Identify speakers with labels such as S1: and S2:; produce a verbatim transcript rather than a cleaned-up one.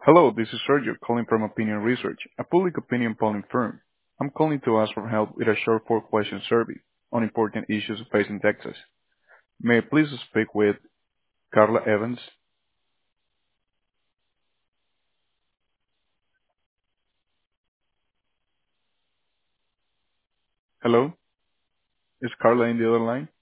S1: Hello, this is Sergio calling from Opinion Research, a public opinion polling firm. I'm calling to ask for help with a short four-question survey on important issues facing Texas. May I please speak with Carla Evans? Hello, is Carla in the other line?